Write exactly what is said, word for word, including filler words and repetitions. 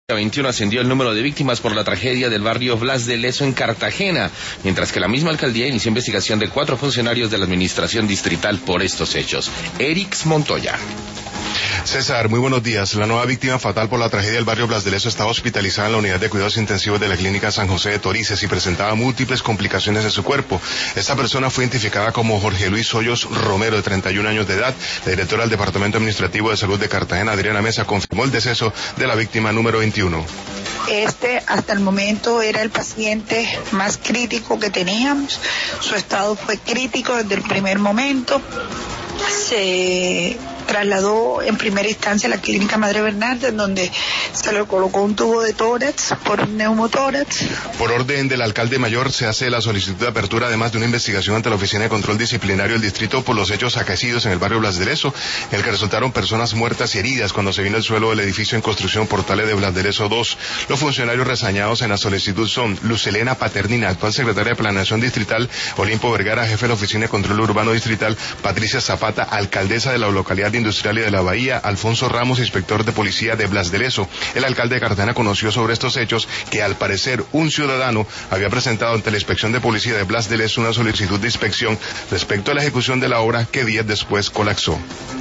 veintiuno ascendió el número de víctimas por la tragedia del barrio Blas de Lezo en Cartagena, mientras que la misma alcaldía inició investigación de cuatro funcionarios de la administración distrital por estos hechos. Erix Montoya. César, muy buenos días. La nueva víctima fatal por la tragedia del barrio Blas de Lezo estaba hospitalizada en la unidad de cuidados intensivos de la clínica San José de Torices y presentaba múltiples complicaciones en su cuerpo. Esta persona fue identificada como Jorge Luis Hoyos Romero, de treinta y un años de edad. La directora del Departamento Administrativo de Salud de Cartagena, Adriana Mesa, confirmó el deceso de la víctima número veintiuno. Este, hasta el momento, era el paciente más crítico que teníamos. Su estado fue crítico desde el primer momento. Se trasladó en primera instancia a la clínica Madre Bernarda, en donde se le colocó un tubo de tórax por un neumotórax. Por orden del alcalde mayor se hace la solicitud de apertura, además de una investigación ante la Oficina de Control Disciplinario del Distrito por los hechos acaecidos en el barrio Blas de Lezo, en el que resultaron personas muertas y heridas cuando se vino el suelo del edificio en construcción Portales de Blas de Lezo dos. Los funcionarios reseñados en la solicitud son Lucelena Paternina, actual secretaria de Planeación Distrital; Olimpo Vergara, jefe de la Oficina de Control Urbano Distrital; Patricia Zapata, alcaldesa de la localidad industrial y de la Bahía; Alfonso Ramos, inspector de policía de Blas de Lezo. El alcalde de Cartagena conoció sobre estos hechos que, al parecer, un ciudadano había presentado ante la inspección de policía de Blas de Lezo una solicitud de inspección respecto a la ejecución de la obra que días después colapsó.